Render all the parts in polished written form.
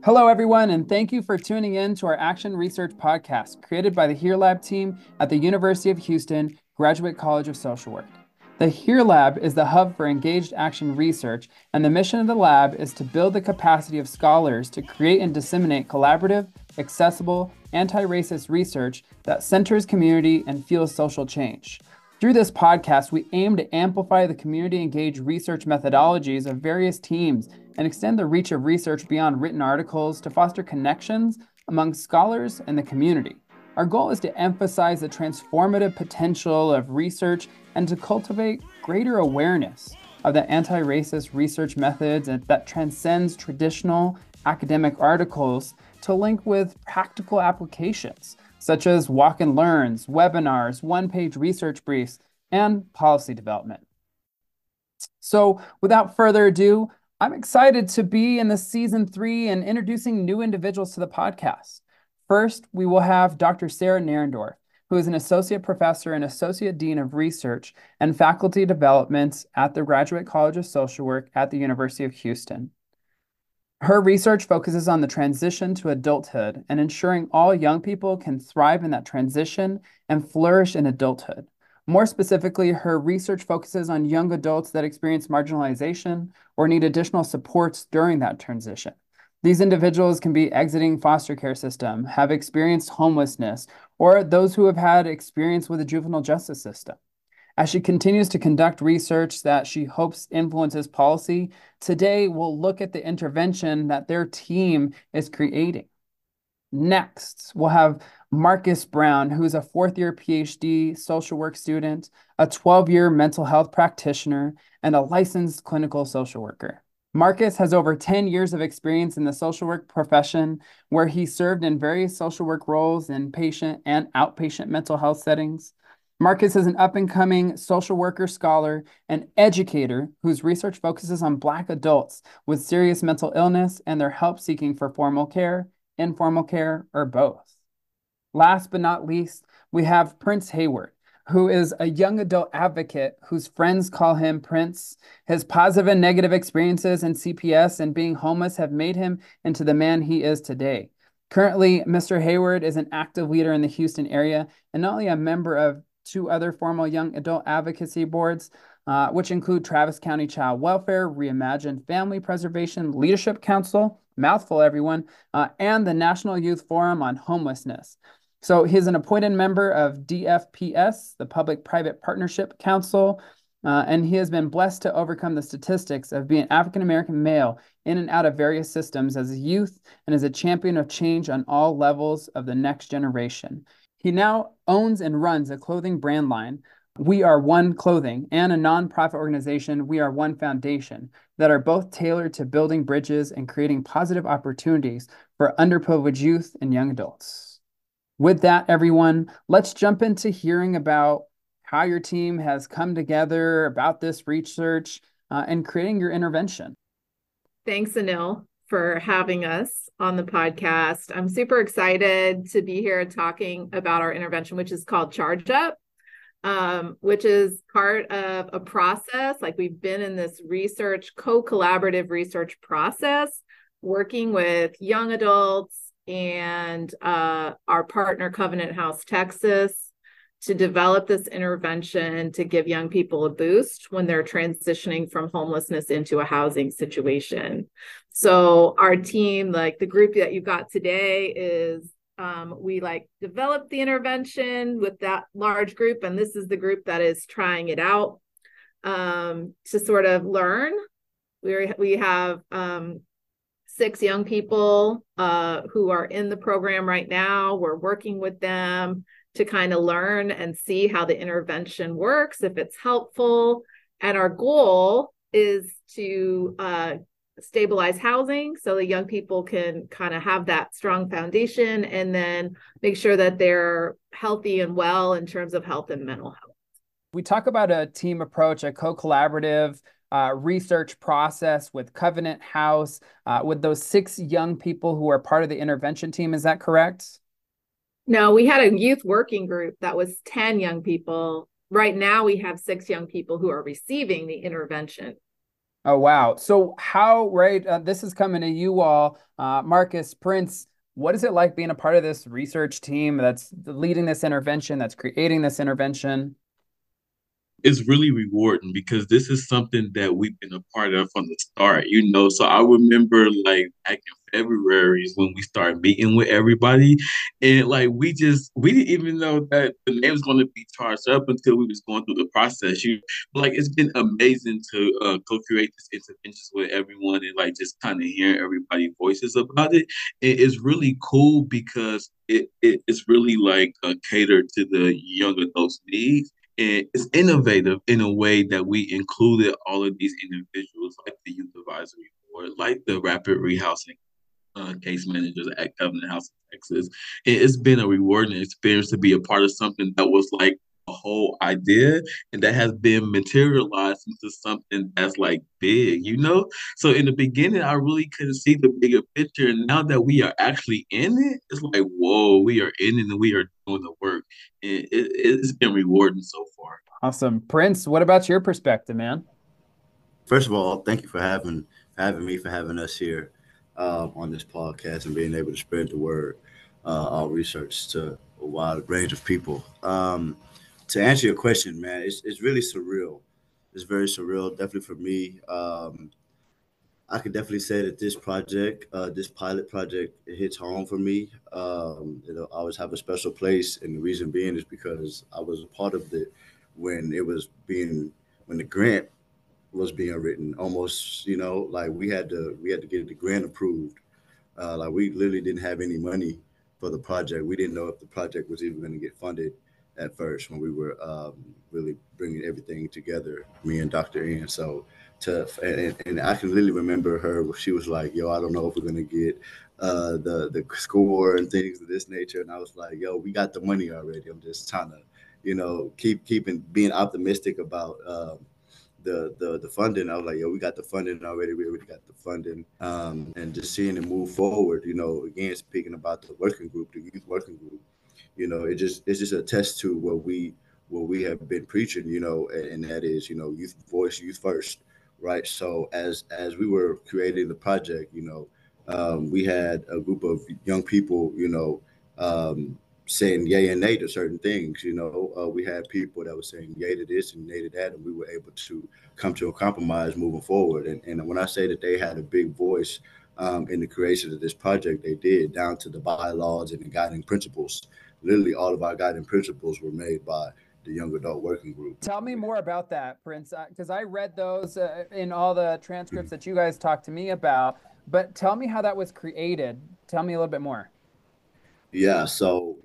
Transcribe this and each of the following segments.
Hello, everyone, and thank you for tuning in to our Action Research podcast created by the HERE Lab team at the University of Houston Graduate College of Social Work. The HERE Lab is the hub for engaged action research, and the mission of the lab is to build the capacity of scholars to create and disseminate collaborative, accessible, anti-racist research that centers community and fuels social change. Through this podcast, we aim to amplify the community-engaged research methodologies of various teams and extend the reach of research beyond written articles to foster connections among scholars and the community. Our goal is to emphasize the transformative potential of research and to cultivate greater awareness of the anti-racist research methods that transcends traditional academic articles to link with practical applications, such as walk and learns, webinars, one-page research briefs, and policy development. So without further ado, I'm excited to be in the season 3 and introducing new individuals to the podcast. First, we will have Dr. Sarah Narendorf, who is an associate professor and associate dean of research and faculty development at the Graduate College of Social Work at the University of Houston. Her research focuses on the transition to adulthood and ensuring all young people can thrive in that transition and flourish in adulthood. More specifically, her research focuses on young adults that experience marginalization or need additional supports during that transition. These individuals can be exiting foster care system, have experienced homelessness, or those who have had experience with the juvenile justice system. As she continues to conduct research that she hopes influences policy, today we'll look at the intervention that their team is creating. Next, we'll have Marcus Brown, who is a fourth-year PhD social work student, a 12-year mental health practitioner, and a licensed clinical social worker. Marcus has over 10 years of experience in the social work profession, where he served in various social work roles in patient and outpatient mental health settings. Marcus is an up-and-coming social worker, scholar, and educator whose research focuses on Black adults with serious mental illness and their help seeking for formal care, informal care, or both. Last but not least, we have Prince Hayward, who is a young adult advocate whose friends call him Prince. His positive and negative experiences in CPS and being homeless have made him into the man he is today. Currently, Mr. Hayward is an active leader in the Houston area and not only a member of 2 other formal young adult advocacy boards, which include Travis County Child Welfare, Reimagined Family Preservation Leadership Council, mouthful everyone, and the National Youth Forum on Homelessness. So he's an appointed member of DFPS, the Public-Private Partnership Council, and he has been blessed to overcome the statistics of being African-American male in and out of various systems as a youth and as a champion of change on all levels of the next generation. He now owns and runs a clothing brand line, We Are One Clothing, and a nonprofit organization, We Are One Foundation, that are both tailored to building bridges and creating positive opportunities for underprivileged youth and young adults. With that, everyone, let's jump into hearing about how your team has come together about this research and creating your intervention. Thanks, Anil, for having us on the podcast. I'm super excited to be here talking about our intervention, which is called Charge Up, which is part of a process. Like, we've been in this co-collaborative research process, working with young adults and our partner, Covenant House Texas, to develop this intervention to give young people a boost when they're transitioning from homelessness into a housing situation. So our team, like the group that you've got today, is we developed the intervention with that large group, and this is the group that is trying it out to sort of learn. We have 6 young people who are in the program right now. We're working with them to kind of learn and see how the intervention works, if it's helpful. And our goal is to stabilize housing so the young people can kind of have that strong foundation and then make sure that they're healthy and well in terms of health and mental health. We talk about a team approach, a co-collaborative research process with Covenant House, with those 6 young people who are part of the intervention team. Is that correct? No, we had a youth working group that was 10 young people. Right now, we have 6 young people who are receiving the intervention. Oh, wow. So how, right, this is coming to you all, Marcus, Prince, what is it like being a part of this research team that's leading this intervention, that's creating this intervention? It's really rewarding because this is something that we've been a part of from the start, you know. So I remember like back in February when we started meeting with everybody, and like we didn't even know that the name was going to be charged up until we was going through the process. Like it's been amazing to co-create this interventions with everyone and like just kind of hearing everybody's voices about it. It's really cool because it's really like catered to the young adults' needs, and it's innovative in a way that we included all of these individuals, like the youth advisory board, like the rapid rehousing case managers at Covenant House of Texas. It's been a rewarding experience to be a part of something that was like a whole idea and that has been materialized into something that's like big, you know? So in the beginning, I really couldn't see the bigger picture. And now that we are actually in it, it's like, whoa, we are in it and we are doing the work. And it's been rewarding so far. Awesome. Prince, what about your perspective, man? First of all, thank you for having me, for having us here on this podcast and being able to spread the word, our research to a wide range of people. To answer your question, man, it's really surreal. It's very surreal, definitely for me. I could definitely say that this project, this pilot project, it hits home for me. It'll always have a special place, and the reason being is because I was a part of it when it was being when the grant was being written. Almost, like we had to get the grant approved. Like we literally didn't have any money for the project. We didn't know if the project was even going to get funded at first when we were really bringing everything together, me and Dr. Ian. So and I can literally remember her. She was like, "Yo, I don't know if we're gonna get the score and things of this nature." And I was like, "Yo, we got the money already. I'm just trying to, keeping being optimistic about." The funding. I was like, yo, we got the funding already. We already got the funding, and just seeing it move forward. Again, speaking about the working group, the youth working group. It's just a test to what we have been preaching. And that is, youth voice, youth first, right? So as we were creating the project, we had a group of young people, saying yay and nay to certain things. We had people that were saying yay to this and nay to that, and we were able to come to a compromise moving forward. And when I say that they had a big voice in the creation of this project, they did, down to the bylaws and the guiding principles. Literally, all of our guiding principles were made by the young adult working group. Tell me more about that, Prince, because I read those in all the transcripts that you guys talked to me about. But tell me how that was created. Tell me a little bit more. Yeah, so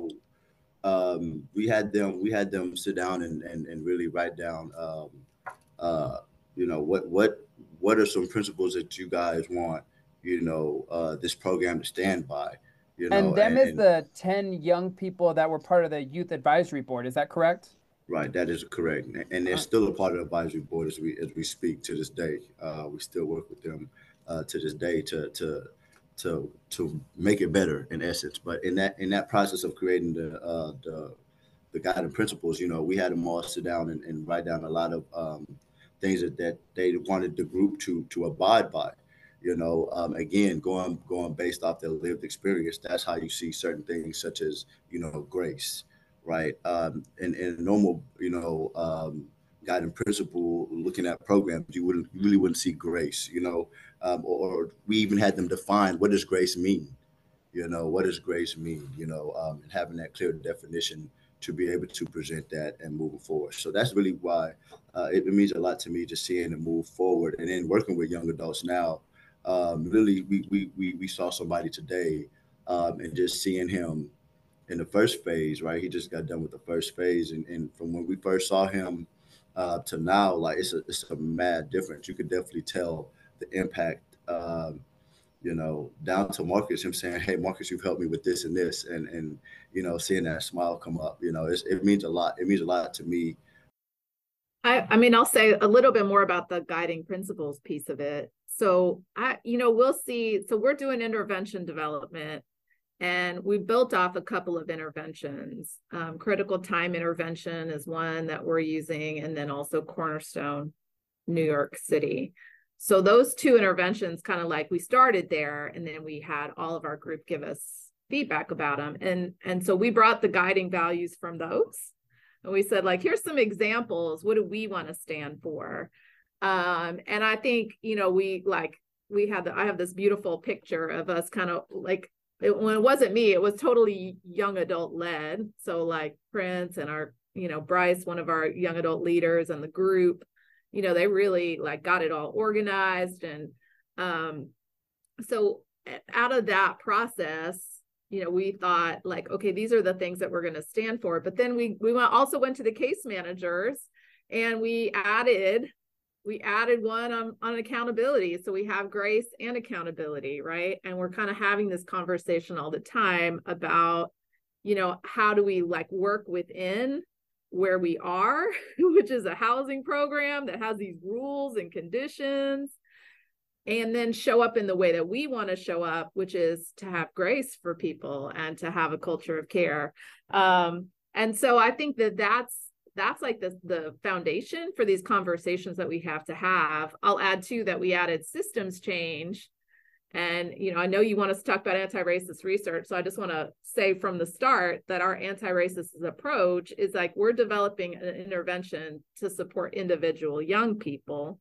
we had them sit down and really write down uh, what are some principles that you guys want this program to stand by, And them is and the 10 young people that were part of the youth advisory board. Is that correct? right, that is correct, and they're still a part of the advisory board as we speak to this day. We still work with them to this day to make it better in essence. But in that process of creating the guiding principles, we had them all sit down and write down a lot of things that they wanted the group to abide by. Again, going based off their lived experience. That's how you see certain things such as grace, right? In a normal guiding principle, looking at programs, you really wouldn't see grace, or we even had them define what does grace mean. What does grace mean? And having that clear definition to be able to present that and moving forward. So that's really why it means a lot to me, just seeing it move forward, and then working with young adults now. Really, we saw somebody today, and just seeing him in the first phase, right? He just got done with the first phase, and from when we first saw him to now, like it's a mad difference. You could definitely tell the impact. Down to Marcus, him saying, "Hey, Marcus, you've helped me with this and this," and seeing that smile come up, it means a lot. It means a lot to me. I mean, I'll say a little bit more about the guiding principles piece of it. So we'll see. So we're doing intervention development, and we built off a couple of interventions. Critical time intervention is one that we're using, and then also Cornerstone, New York City. So those two interventions kind of like we started there, and then we had all of our group give us feedback about them. And so we brought the guiding values from those. And we said, like, here's some examples. What do we want to stand for? And I think, you know, I have this beautiful picture of us kind of like, when it wasn't me, it was totally young adult led. So like Prince and our, you know, Bryce, one of our young adult leaders, and the group, you know, they really like got it all organized. And so out of that process, you know, we thought like, okay, these are the things that we're going to stand for. But then we also went to the case managers, and we added one on accountability. So we have grace and accountability, right? And we're kind of having this conversation all the time about, you know, how do we like work within where we are, which is a housing program that has these rules and conditions, and then show up in the way that we want to show up, which is to have grace for people and to have a culture of care. And so I think that's like the foundation for these conversations that we have to have. I'll add too that we added systems change. And, you know, I know you want us to talk about anti-racist research. So I just want to say from the start that our anti-racist approach is like, we're developing an intervention to support individual young people,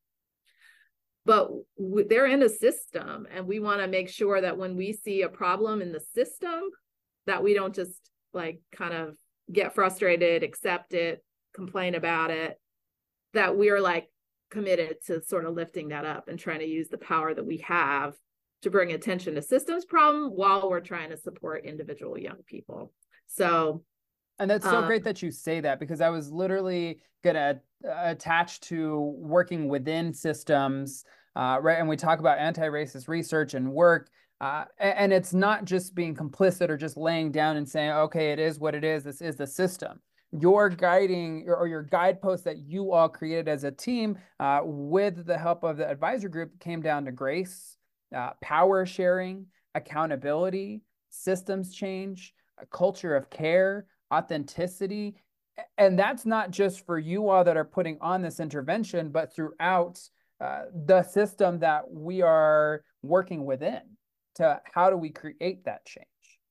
but they're in a system, and we want to make sure that when we see a problem in the system, that we don't just like kind of get frustrated, accept it, complain about it, that we are like committed to sort of lifting that up and trying to use the power that we have to bring attention to systems problem while we're trying to support individual young people. So, and that's so great that you say that, because I was literally going to attach to working within systems, right? And we talk about anti-racist research and work, and it's not just being complicit or just laying down and saying, okay, it is what it is. This is the system. Your guiding or your guideposts that you all created as a team with the help of the advisor group came down to grace, power sharing, accountability, systems change, a culture of care, authenticity. And that's not just for you all that are putting on this intervention, but throughout the system that we are working within. To how do we create that change?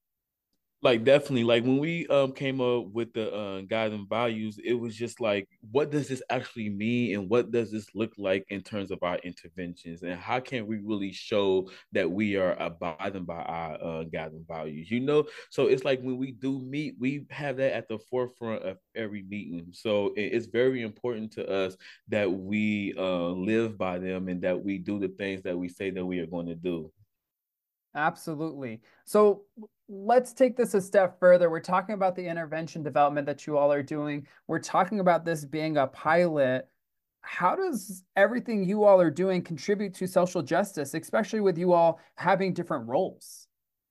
Like definitely, like when we came up with the guiding values, it was just like, what does this actually mean, and what does this look like in terms of our interventions, and how can we really show that we are abiding by our guiding values? You know, so it's like when we do meet, we have that at the forefront of every meeting. So it's very important to us that we live by them, and that we do the things that we say that we are going to do. Absolutely. So let's take this a step further. We're talking about the intervention development that you all are doing. We're talking about this being a pilot. How does everything you all are doing contribute to social justice, especially with you all having different roles?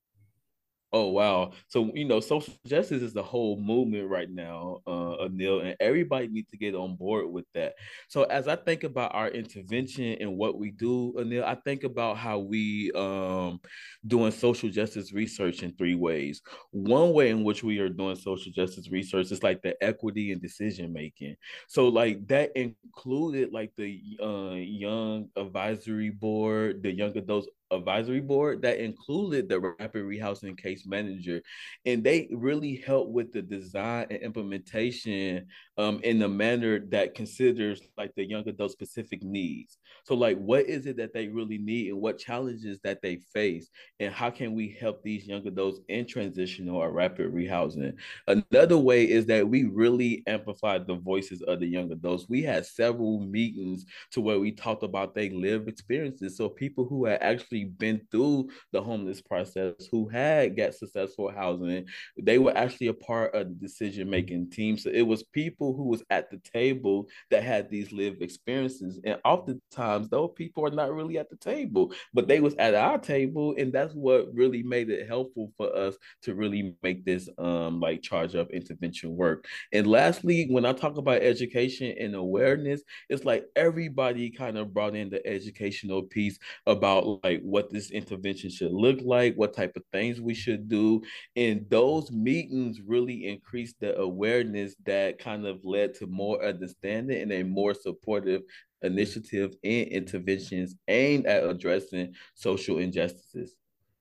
Oh wow! So you know, social justice is the whole movement right now, Anil, and everybody needs to get on board with that. So as I think about our intervention and what we do, Anil, I think about how we doing social justice research in three ways. One way in which we are doing social justice research is like the equity and decision making. So like that included like the young advisory board, the young adults advisory board, that included the rapid rehousing case manager, and they really help with the design and implementation in a manner that considers like the young adult specific needs. So like, what is it that they really need, and what challenges that they face, and how can we help these young adults in transitional or rapid rehousing? Another way is that we really amplified the voices of the young adults. We had several meetings to where we talked about their lived experiences. So people who had actually been through the homeless process, who had got successful housing, they were actually a part of the decision-making team. So it was people who was at the table that had these lived experiences. And oftentimes those people are not really at the table, but they was at our table. And that's what really made it helpful for us to really make this like charge up intervention work. And lastly, when I talk about education and awareness, it's like everybody kind of brought in the educational piece about like what this intervention should look like, what type of things we should do. And those meetings really increased the awareness that kind of led to more understanding and a more supportive initiative and interventions aimed at addressing social injustices.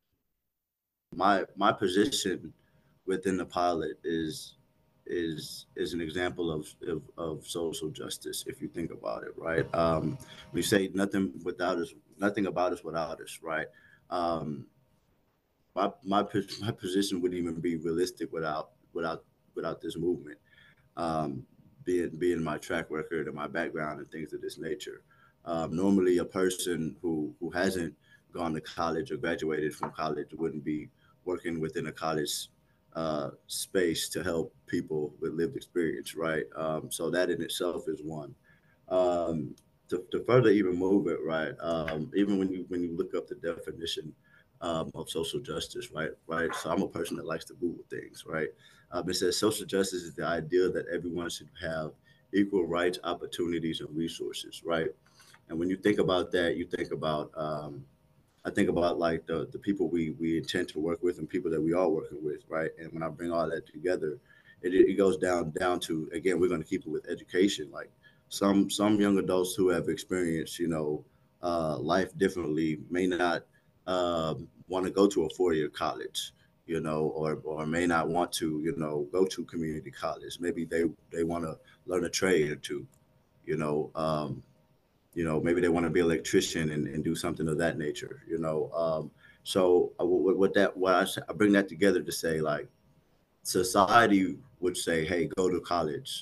My position within the pilot is an example of social justice, if you think about it, right? We say nothing without us, nothing about us without us, right? Um, my position wouldn't even be realistic without this movement. Um, being my track record and my background and things of this nature. Normally, a person who hasn't gone to college or graduated from college wouldn't be working within a college space to help people with lived experience, right? So that in itself is one. Um, to further even move it, right? Even when you look up the definition of social justice, right. So I'm a person that likes to Google things, right? It says social justice is the idea that everyone should have equal rights, opportunities, and resources, right? And when you think about that, you think about I think about like the people we intend to work with and people that we are working with, right? And when I bring all that together, it goes down to, again, we're going to keep it with education. Like some young adults who have experienced, life differently may not want to go to a 4 year college, or may not want to, go to community college. Maybe they want to learn a trade or two, you know. Maybe they want to be an electrician and do something of that nature, So I bring that together to say, like, society would say, hey, go to college,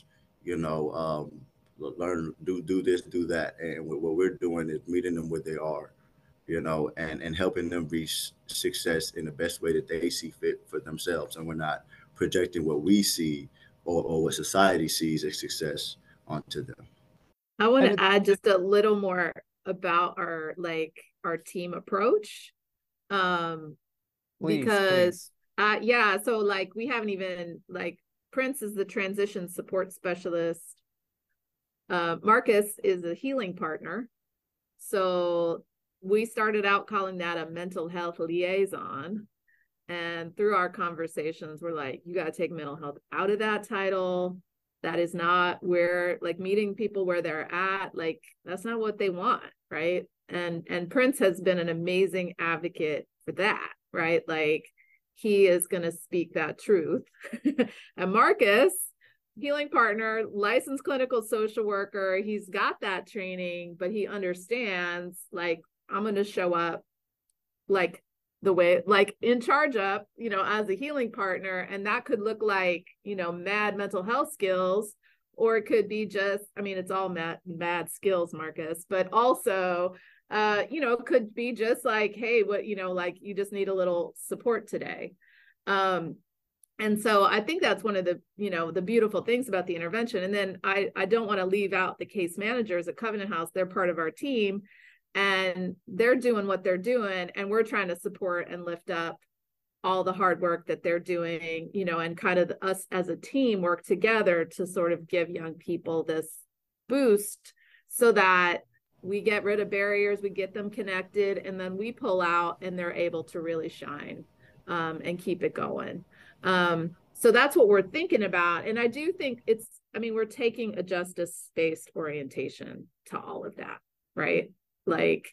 learn, do this, do that. And what we're doing is meeting them where they are, and helping them reach success in the best way that they see fit for themselves. And we're not projecting what we see or what society sees as success onto them. I want to add just a little more about our team approach. Because yeah, so like we haven't even, like, Prince is the transition support specialist. Marcus is a healing partner. So we started out calling that a mental health liaison. And through our conversations, we're like, you got to take mental health out of that title. That is not where, like, meeting people where they're at, like, that's not what they want, right? And Prince has been an amazing advocate for that, right? Like, he is going to speak that truth. And Marcus, healing partner, licensed clinical social worker, he's got that training, but he understands, like, I'm going to show up like the way, like, in charge of, as a healing partner. And that could look like, mad mental health skills, or it could be just, it's all mad skills, Marcus, but also, it could be just like, hey, what, like, you just need a little support today. And so I think that's one of the, the beautiful things about the intervention. And then I don't want to leave out the case managers at Covenant House. They're part of our team, and they're doing what they're doing, and we're trying to support and lift up all the hard work that they're doing, and kind of us as a team work together to sort of give young people this boost so that we get rid of barriers, we get them connected, and then we pull out and they're able to really shine and keep it going. So that's what we're thinking about. And I do think we're taking a justice-based orientation to all of that, right? Like,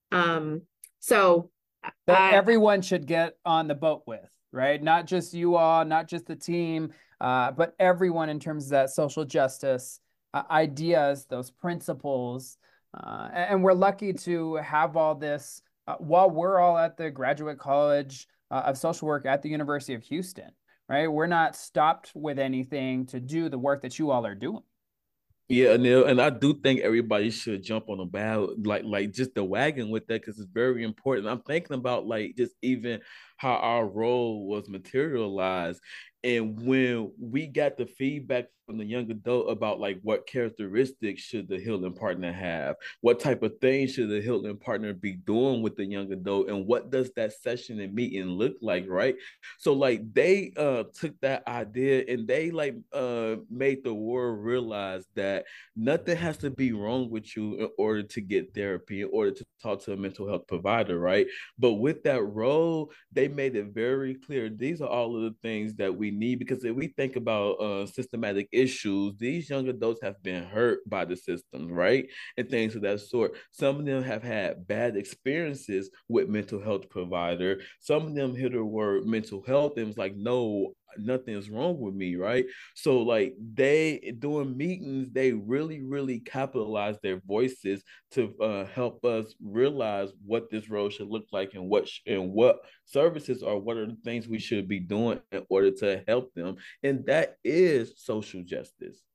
so that everyone should get on the boat with, right? Not just you all, not just the team, but everyone, in terms of that social justice ideas, those principles. And we're lucky to have all this while we're all at the Graduate College of Social Work at the University of Houston, right? We're not stopped with anything to do the work that you all are doing. Yeah, Neil, and I do think everybody should jump on about like just the wagon with that, because it's very important. I'm thinking about, like, just even how our role was materialized. And when we got the feedback from the young adult about like what characteristics should the healing partner have, what type of things should the healing partner be doing with the young adult, and what does that session and meeting look like, right? So like they took that idea and they like made the world realize that nothing has to be wrong with you in order to get therapy, in order to talk to a mental health provider, right? But with that role, they made it very clear these are all of the things that we need, because if we think about systematic issues, these young adults have been hurt by the system, right? And things of that sort. Some of them have had bad experiences with mental health provider. Some of them hear the word mental health and was like, no, nothing's wrong with me, right? So like they doing meetings, they really capitalize their voices to help us realize what this role should look like, and what services or what are the things we should be doing in order to help them, and that is social justice.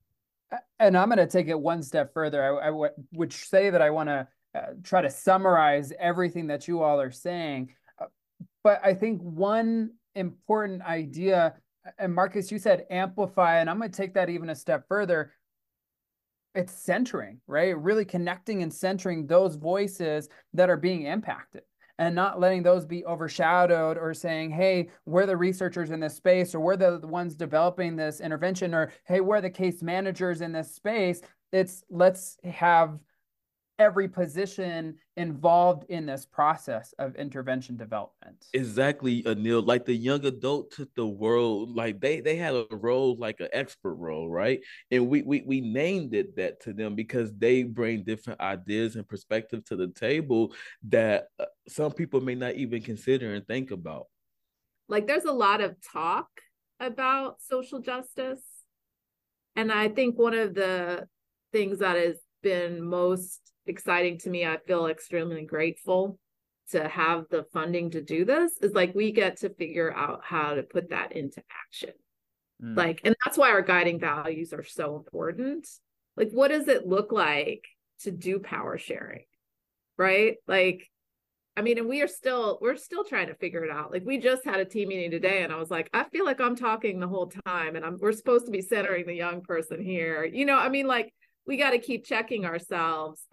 And I'm going to take it one step further. I would say that I want to try to summarize everything that you all are saying. But I think one important idea, and Marcus, you said amplify, and I'm going to take that even a step further. It's centering, right? Really connecting and centering those voices that are being impacted, and not letting those be overshadowed, or saying, hey, we're the researchers in this space, or we're the ones developing this intervention, or hey, we're the case managers in this space. It's let's have every position involved in this process of intervention development. Exactly, Anil. Like the young adult took the world, like they had a role like an expert role, right? And we named it that to them because they bring different ideas and perspective to the table that some people may not even consider and think about. Like there's a lot of talk about social justice. And I think one of the things that has been most exciting to me, I feel extremely grateful to have the funding to do this, is like we get to figure out how to put that into action. Like, and that's why our guiding values are so important. Like, what does it look like to do power sharing? Right? Like, I mean, and we're still trying to figure it out. Like we just had a team meeting today and I was like, I feel like I'm talking the whole time and we're supposed to be centering the young person here. I mean, like we got to keep checking ourselves.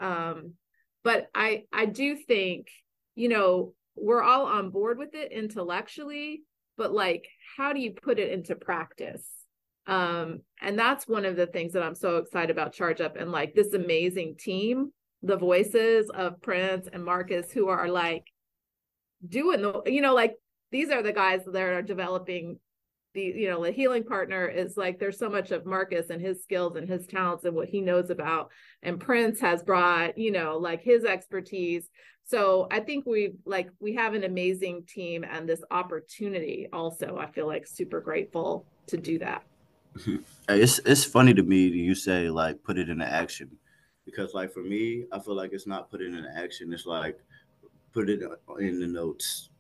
But I do think, we're all on board with it intellectually, but like, how do you put it into practice? And that's one of the things that I'm so excited about Charge Up, and like this amazing team, the voices of Prince and Marcus, who are like doing like these are the guys that are developing the healing partner. Is like there's so much of Marcus and his skills and his talents and what he knows about, and Prince has brought like his expertise. So I think we have an amazing team, and this opportunity also, I feel like super grateful to do that. It's funny to me that you say like put it into action, because like for me, I feel like it's not put it into action. It's like put it in the notes.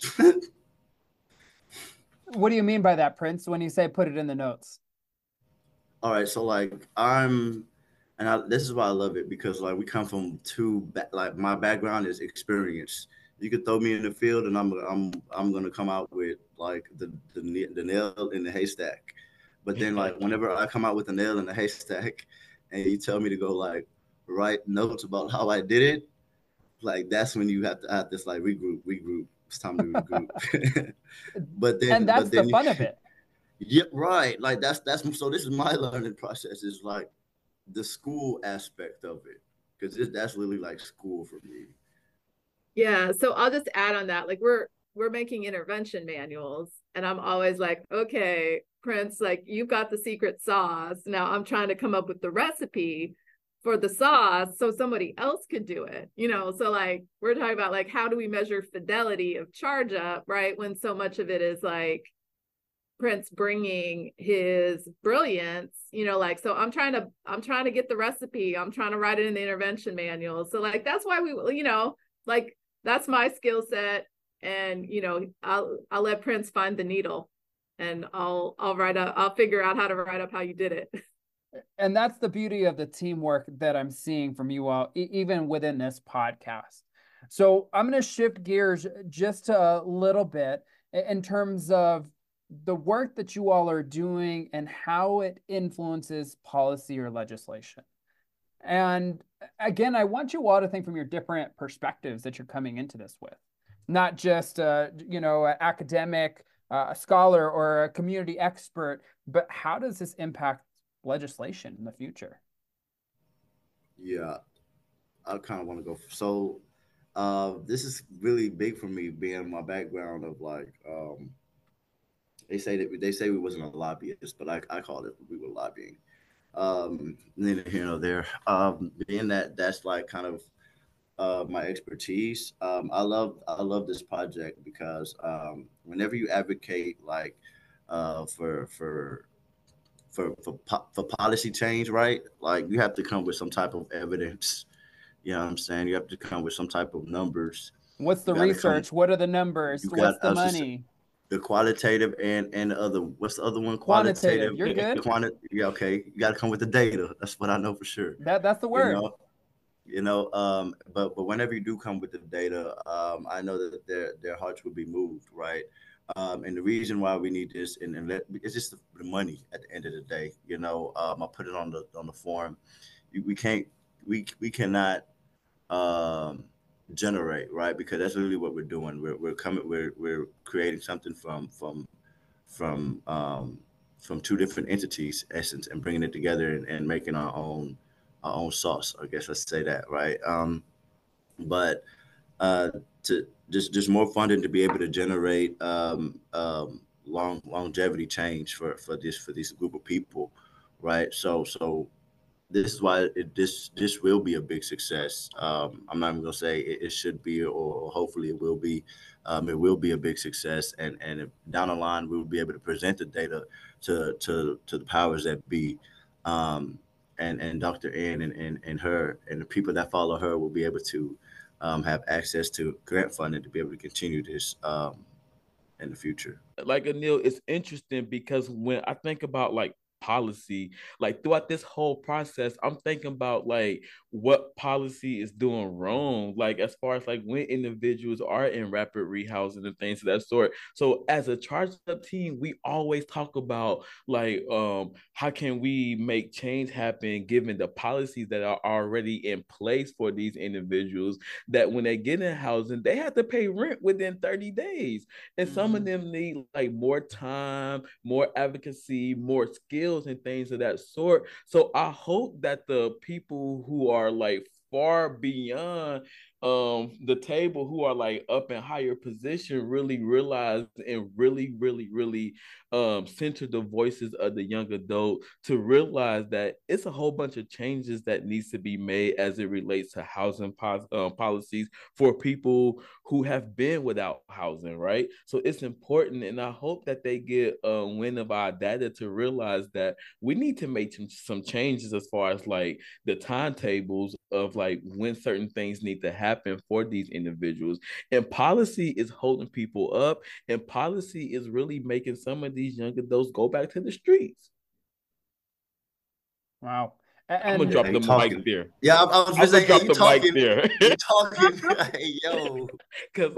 What do you mean by that, Prince, when you say put it in the notes? All right, so like this is why I love it, because like we come from like my background is experience. You could throw me in the field and I'm gonna come out with like the nail in the haystack. But then like whenever I come out with a nail in the haystack and you tell me to go like write notes about how I did it, like that's when you have to have this like regroup. It's time to regroup. And that's the fun of it. Yeah, right. Like that's so this is my learning process, is like the school aspect of it, because that's really like school for me. Yeah, so I'll just add on that. Like we're making intervention manuals, and I'm always like, okay, Prince, like you've got the secret sauce. Now I'm trying to come up with the recipe for the sauce so somebody else could do it. So like we're talking about like how do we measure fidelity of Charge Up, right? When so much of it is like Prince bringing his brilliance, like, so I'm trying to get the recipe. I'm trying to write it in the intervention manual. So like, that's why we, like, that's my skill set. And, I'll let Prince find the needle, and I'll figure out how to write up how you did it. And that's the beauty of the teamwork that I'm seeing from you all, even within this podcast. So I'm going to shift gears just a little bit in terms of the work that you all are doing and how it influences policy or legislation. And again, I want you all to think from your different perspectives that you're coming into this with, not just an academic, a scholar, or a community expert, but how does this impact legislation in the future? Yeah, I kind of want to go. So, this is really big for me, being my background of like, they say we wasn't a lobbyist, but I called it we were lobbying. Then there, being that that's like kind of my expertise. I love this project because whenever you advocate like for policy change, right? Like you have to come with some type of evidence. You know what I'm saying? You have to come with some type of numbers. What's You the got to come. research? What are the numbers? You got What's the money? the qualitative and the other. What's the other one? Quantitative. Qualitative. You're good. Yeah, okay. You got to come with the data. That's what I know for sure. That's the You word. know. But whenever you do come with the data, I know that their hearts will be moved, right? And the reason why we need this, it's just the money at the end of the day. I put it on the form. We can't, we cannot generate, right? Because that's really what we're doing. We're creating something from two different entities, essence, and bringing it together and making our own sauce. I guess let's say that, right? But to just more funding to be able to generate longevity change for this group of people, right? So this is why this will be a big success. I'm not even gonna say it should be, or hopefully it will be. It will be a big success, and down the line we will be able to present the data to the powers that be. And Dr. N and her and the people that follow her will be able to have access to grant funding to be able to continue this in the future. Like, Anil, it's interesting because when I think about like policy, like throughout this whole process, I'm thinking about like what policy is doing wrong, like as far as like when individuals are in rapid rehousing and things of that sort. So as a charged up team, we always talk about like how can we make change happen given the policies that are already in place for these individuals, that when they get in housing, they have to pay rent within 30 days. And some of them need like more time, more advocacy, more skills, and things of that sort. So I hope that the people who are like far beyond the table, who are like up in higher position, really realize and really center the voices of the young adult to realize that it's a whole bunch of changes that needs to be made as it relates to housing policies for people who have been without housing, right? So it's important, and I hope that they get a wind of our data to realize that we need to make some changes as far as like the timetables of like when certain things need to happen for these individuals. And policy is holding people up, and policy is really making some of these young adults go back to the streets. Wow. I'm gonna drop the mic there. Yeah, I was I'm gonna say, gonna drop hey, the mic there. You talking? Hey, yo. Because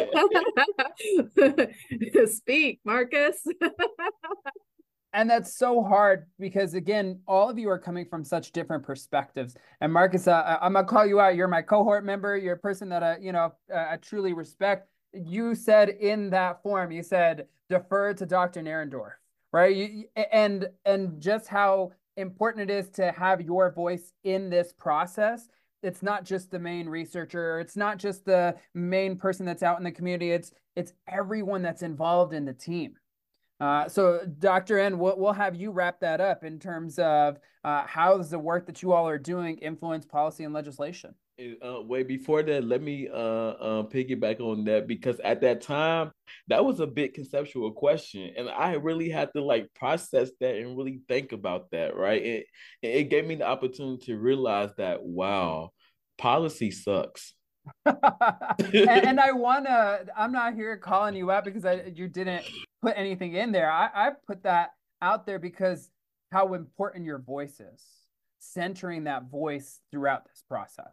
Speak, Marcus. And that's so hard because, again, all of you are coming from such different perspectives. And Marcus, I'm gonna call you out. You're my cohort member. You're a person that I truly respect. You said in that form, you said defer to Dr. Narendorf, right? And just how important it is to have your voice in this process. It's not just the main researcher. It's not just the main person that's out in the community. It's everyone that's involved in the team. So, Dr. N, we'll have you wrap that up in terms of how does the work that you all are doing influence policy and legislation? Way before that, let me piggyback on that, because at that time, that was a big conceptual question, and I really had to like process that and really think about that, right? It gave me the opportunity to realize that, wow, policy sucks. and I'm not here calling you out because you didn't put anything in there. I put that out there because how important your voice is, centering that voice throughout this process.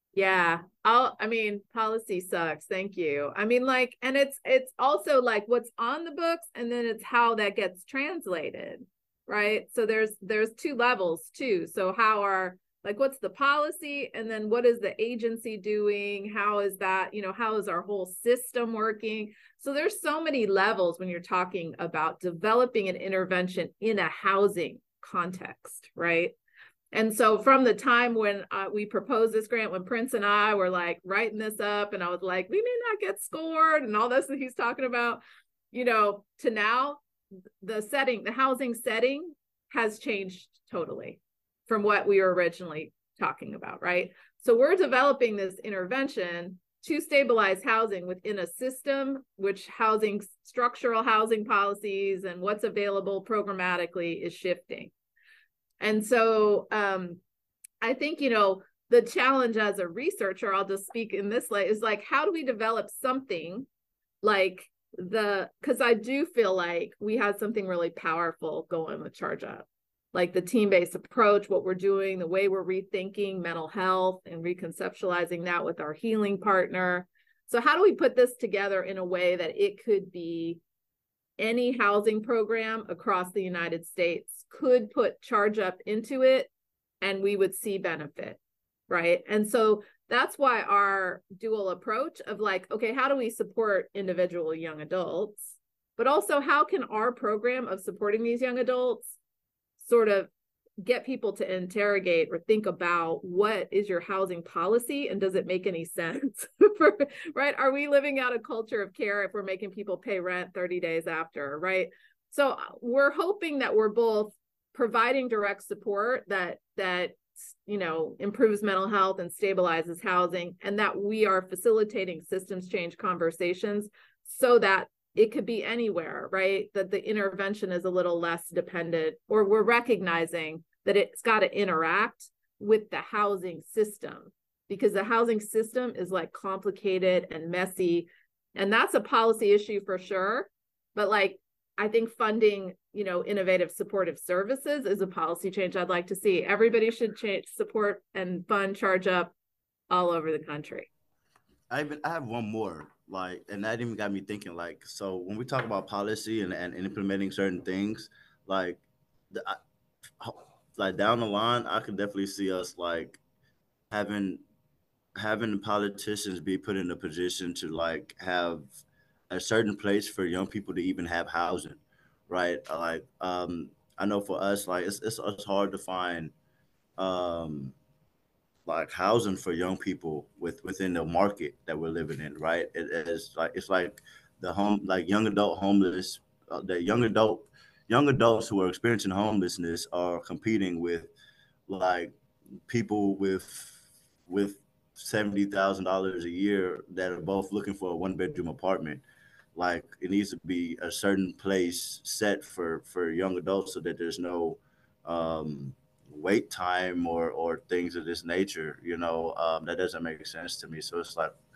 Yeah. I mean, policy sucks. Thank you. I mean, like, and it's also like what's on the books, and then it's how that gets translated, right? So there's two levels too. So how are, like, what's the policy, and then what is the agency doing? How is that, how is our whole system working? So there's so many levels when you're talking about developing an intervention in a housing context, right? And so from the time when we proposed this grant, when Prince and I were like writing this up, and I was like, we may not get scored and all this that he's talking about, to now, the housing setting has changed totally from what we were originally talking about, right? So we're developing this intervention to stabilize housing within a system, which structural housing policies and what's available programmatically is shifting. And so I think, the challenge as a researcher, I'll just speak in this way, is like, how do we develop something like because I do feel like we have something really powerful going with Charge Up, like the team-based approach, what we're doing, the way we're rethinking mental health and reconceptualizing that with our healing partner. So how do we put this together in a way that it could be any housing program across the United States could put Charge Up into it, and we would see benefit, right? And so that's why our dual approach of like, okay, how do we support individual young adults, but also how can our program of supporting these young adults sort of get people to interrogate or think about what is your housing policy and does it make any sense? Right? Are we living out a culture of care if we're making people pay rent 30 days after, right? So we're hoping that we're both providing direct support that improves mental health and stabilizes housing, and that we are facilitating systems change conversations so that it could be anywhere, right? That the intervention is a little less dependent, or we're recognizing that it's got to interact with the housing system, because the housing system is like complicated and messy. And that's a policy issue for sure. But like, I think funding, innovative supportive services is a policy change I'd like to see. Everybody should support and fund Charge Up all over the country. I have one more, and that even got me thinking, so when we talk about policy and implementing certain things, like down the line, I could definitely see us having politicians be put in a position to have a certain place for young people to even have housing, right? I know for us, it's hard to find housing for young people within the market that we're living in, right? It's like the home, young adult homeless, the young adults who are experiencing homelessness are competing with people with $70,000 a year that are both looking for a 1-bedroom apartment. It needs to be a certain place set for young adults so that there's no wait time or things of this nature. That doesn't make sense to me. So it's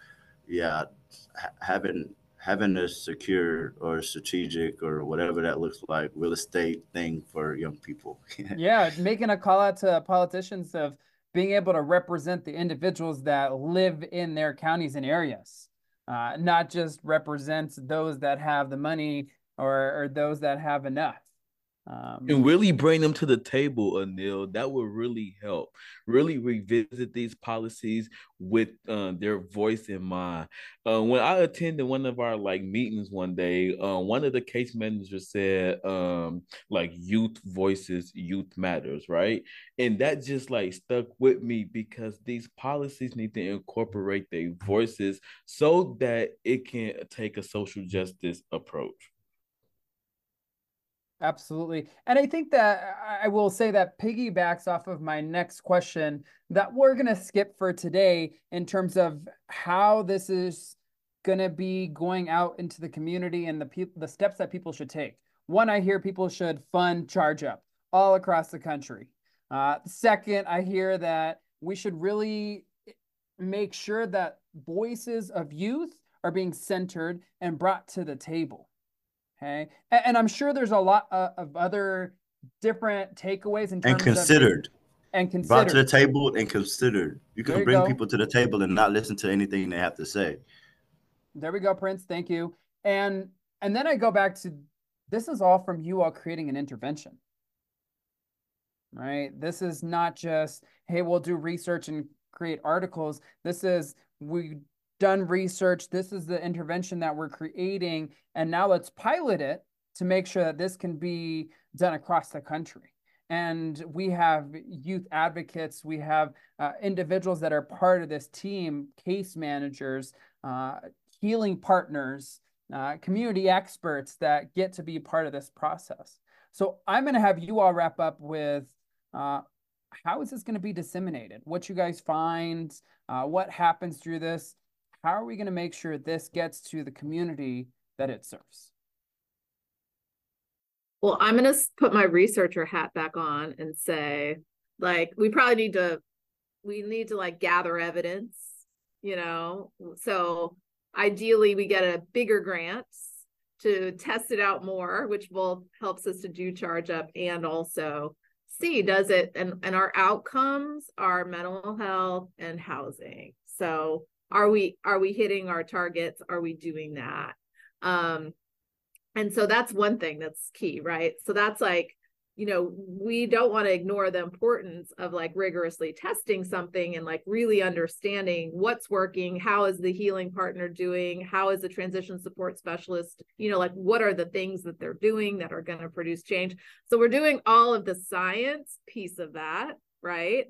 having a secure or strategic or whatever that looks like real estate thing for young people. Yeah, making a call out to politicians of being able to represent the individuals that live in their counties and areas, not just represent those that have the money or those that have enough. And really bring them to the table, Anil. That would really help. Really revisit these policies with their voice in mind. When I attended one of our meetings one day, one of the case managers said, youth voices, youth matters, right? And that just stuck with me, because these policies need to incorporate their voices so that it can take a social justice approach. Absolutely. And I think that I will say that piggybacks off of my next question that we're going to skip for today in terms of how this is going to be going out into the community and the steps that people should take. One, I hear people should fund Charge Up all across the country. Second, I hear that we should really make sure that voices of youth are being centered and brought to the table. Okay. And I'm sure there's a lot of other different takeaways in terms and considered. And brought to the considered. table and considered. You There can you bring go. people to the table and not listen to anything they have to say. There we go, Prince. Thank you. And then I go back to, this is all from you all creating an intervention, right? This is not just, hey, we'll do research and create articles. This is, we've done research. This is the intervention that we're creating. And now let's pilot it to make sure that this can be done across the country. And we have youth advocates, we have individuals that are part of this team, case managers, healing partners, community experts that get to be part of this process. So I'm going to have you all wrap up with how is this going to be disseminated? What you guys find, what happens through this? How are we going to make sure this gets to the community that it serves? Well, I'm going to put my researcher hat back on and say, like, we need to like gather evidence, so ideally we get a bigger grant to test it out more, which both helps us to do Charge Up and also see, does it, and our outcomes are mental health and housing. So are we hitting our targets? Are we doing that? And so that's one thing that's key, right? So that's like, we don't want to ignore the importance of like rigorously testing something and like really understanding what's working. How is the healing partner doing? How is the transition support specialist, like what are the things that they're doing that are going to produce change? So we're doing all of the science piece of that, right?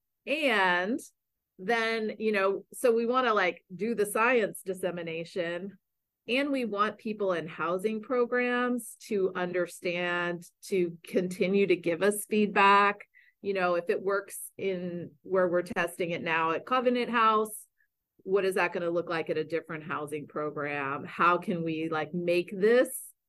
And then, so we want to like do the science dissemination. And we want people in housing programs to understand, to continue to give us feedback. If it works in where we're testing it now at Covenant House, what is that going to look like at a different housing program? How can we like make this?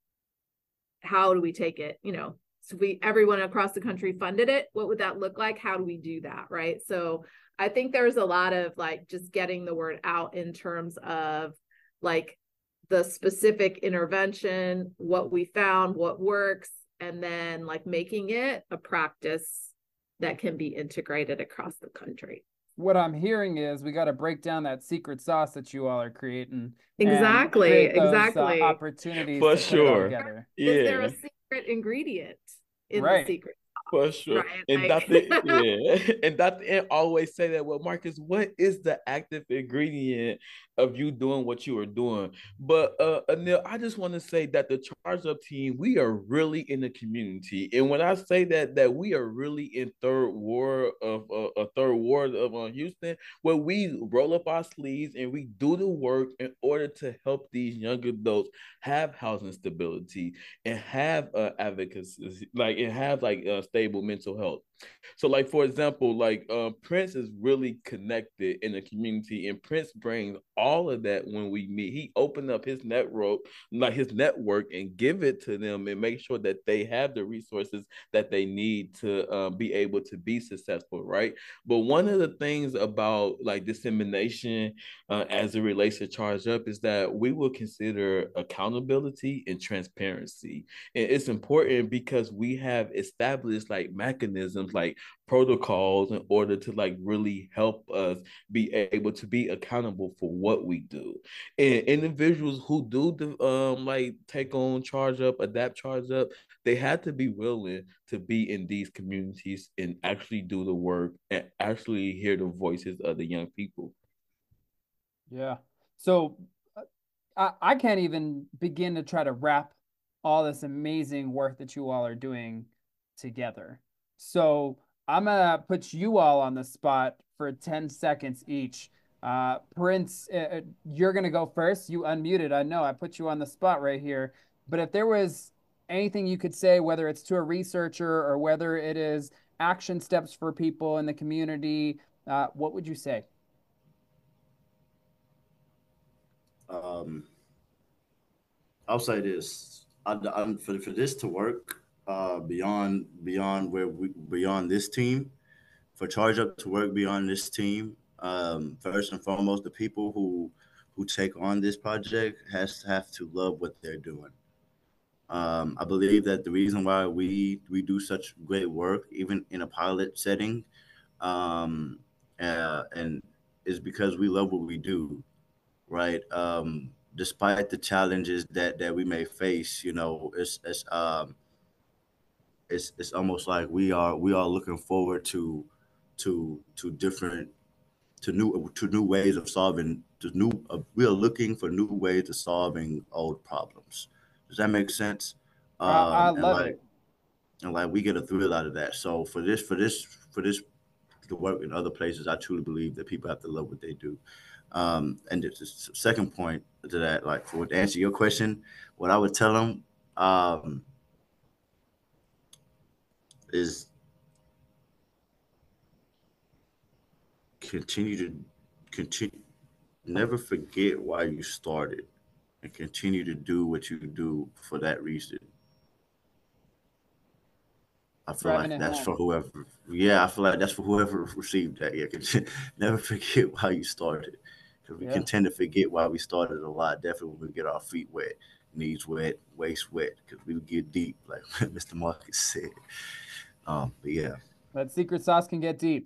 How do we take it? So everyone across the country funded it. What would that look like? How do we do that? Right. So I think there's a lot of like just getting the word out in terms of like the specific intervention, what we found, what works, and then like making it a practice that can be integrated across the country. What I'm hearing is we got to break down that secret sauce that you all are creating. Exactly. And those, exactly. Opportunities for to sure. put it all together. Yeah. Is there a secret ingredient in the secret? For sure. Right? And Dr. And Dr. N always say that, well, Marcus, what is the active ingredient of you doing what you are doing? But Anil, I just want to say that the Charge Up team, we are really in the community. And when I say that we are really in third ward of Houston, where we roll up our sleeves and we do the work in order to help these young adults have housing stability and have advocacy, like, and have like stable mental health. So like, for example, like Prince is really connected in the community, and Prince brings all of that when we meet. He opened up his network, and give it to them and make sure that they have the resources that they need to be able to be successful, right? But one of the things about like dissemination as it relates to Charge Up is that we will consider accountability and transparency. And it's important because we have established like mechanisms, like protocols, in order to like really help us be able to be accountable for what we do. And individuals who do like take on Charge Up, adapt Charge Up, they have to be willing to be in these communities and actually do the work and actually hear the voices of the young people. Yeah. So I can't even begin to try to wrap all this amazing work that you all are doing together. So I'm gonna put you all on the spot for 10 seconds each. Prince, you're gonna go first. You unmuted. I know I put you on the spot right here. But if there was anything you could say, whether it's to a researcher or whether it is action steps for people in the community, what would you say? I'll say this: for this to work beyond beyond this team, for Charge Up to work beyond this team, first and foremost, the people who take on this project have to love what they're doing. I believe that the reason why we do such great work, even in a pilot setting, and it's because we love what we do, right? Despite the challenges that we may face, it's almost like we are looking forward to different to new ways of solving to new we are looking for new ways of solving old problems. Does that make sense? I And love like it. and like we get a thrill out of that. So for this to work in other places, I truly believe that people have to love what they do. And the second point to that, like for to answer your question, what I would tell them is continue to continue, never forget why you started, and continue to do what you do for that reason. I feel Driving like it that's home. for whoever. Yeah, I feel like that's for whoever received that. Yeah, never forget why you started, because we Yeah. can tend to forget why we started a lot. Definitely when we get our feet wet, knees wet, waist wet, because we get deep, like Mr. Marcus said. But yeah, That secret sauce can get deep.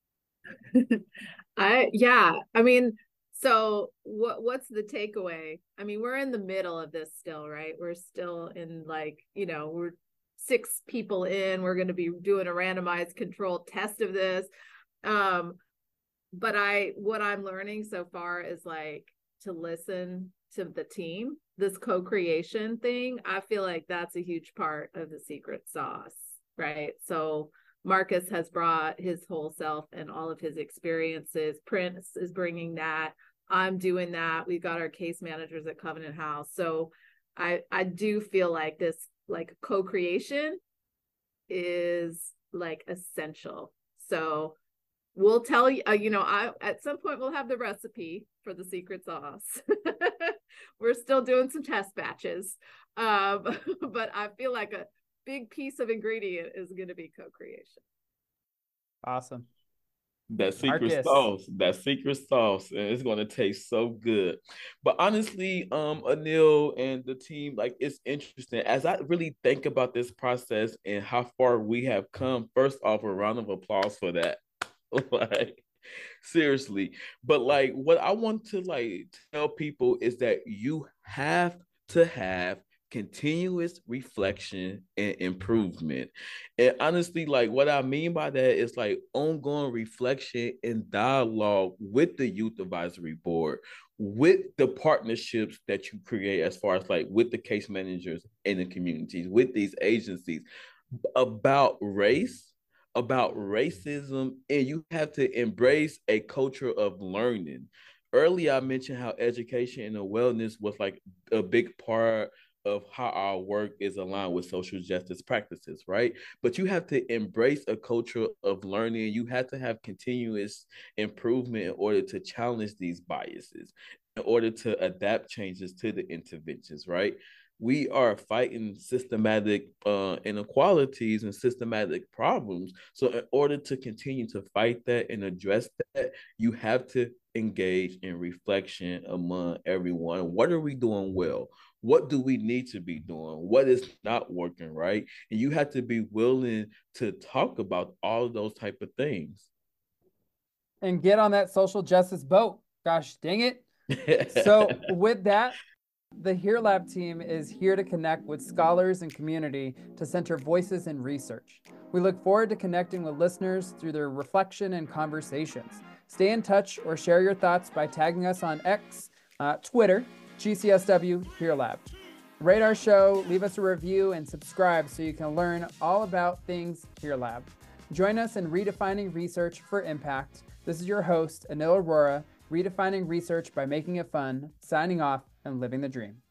I mean, so what's the takeaway? I mean, we're in the middle of this still, right? We're still in like, we're 6 people in, we're going to be doing a randomized controlled test of this. But what I'm learning so far is like to listen to the team, this co-creation thing. I feel like that's a huge part of the secret sauce, right? So Marcus has brought his whole self and all of his experiences. Prince is bringing that. I'm doing that. We've got our case managers at Covenant House. So I do feel like this like co-creation is like essential. So we'll tell you, I at some point we'll have the recipe for the secret sauce. We're still doing some test batches. But I feel like a big piece of ingredient is going to be co-creation. Awesome. That Marcus. secret sauce, and it's gonna taste so good. But honestly, Anil and the team, like it's interesting as I really think about this process and how far we have come. First off, a round of applause for that. Like seriously. But like what I want to like tell people is that you have to have continuous reflection and improvement. And honestly, like what I mean by that is like ongoing reflection and dialogue with the youth advisory board, with the partnerships that you create as far as like with the case managers in the communities, with these agencies about race, about racism, and you have to embrace a culture of learning. Earlier, I mentioned how education and wellness was like a big part of how our work is aligned with social justice practices, right? But you have to embrace a culture of learning. You have to have continuous improvement in order to challenge these biases, in order to adapt changes to the interventions, right? We are fighting systematic inequalities and systematic problems. So, in order to continue to fight that and address that, you have to engage in reflection among everyone. What are we doing well? What do we need to be doing? What is not working, right? And you have to be willing to talk about all of those type of things. And get on that social justice boat. Gosh dang it. So with that, the Here Lab team is here to connect with scholars and community to center voices in research. We look forward to connecting with listeners through their reflection and conversations. Stay in touch or share your thoughts by tagging us on X, Twitter, GCSW Here Lab. Rate our show, leave us a review, and subscribe so you can learn all about things Here Lab. Join us in redefining research for impact. This is your host, Anil Arora, redefining research by making it fun, signing off, and living the dream.